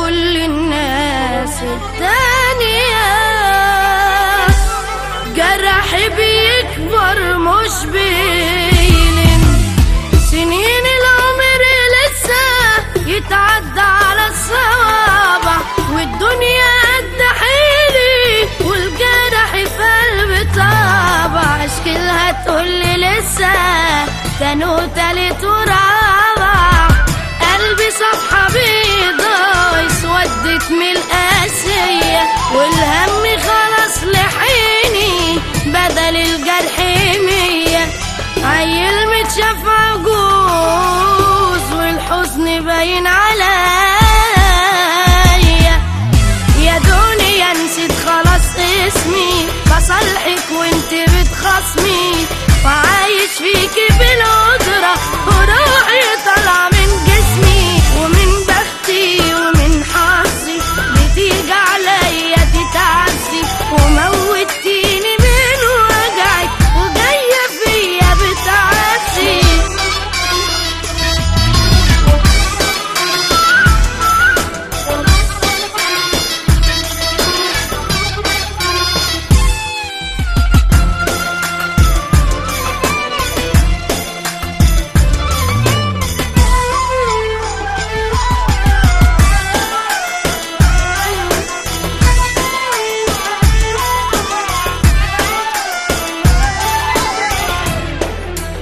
كل الناس التانية. جرحي بيكبر مش بيلم، سنين العمر لسه يتعدى على الصوابع، والدنيا قد حيلي والجرح في قلبي طابع. اشكلها تقولي لسه تاني وتالت ورابع، قلبي صفحة بيضا اسودت من القاسية، والهم خلاص لحيني بدل الجرح 100. عيل متشاف عجوز والحزن باين عليا، يا دنيا نسيت خلاص اسمي، بصالحك وانت بتخصمي، وعايش فيكي بالقدرة وروحي طالعة من جسمي، ومن بختي ومن حظي بتيجي عليا تتعزي، وموتيني من وجعك وجاية فيا بتعزي.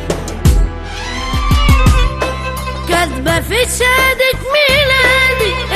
كاتبة في شهادة ميلادي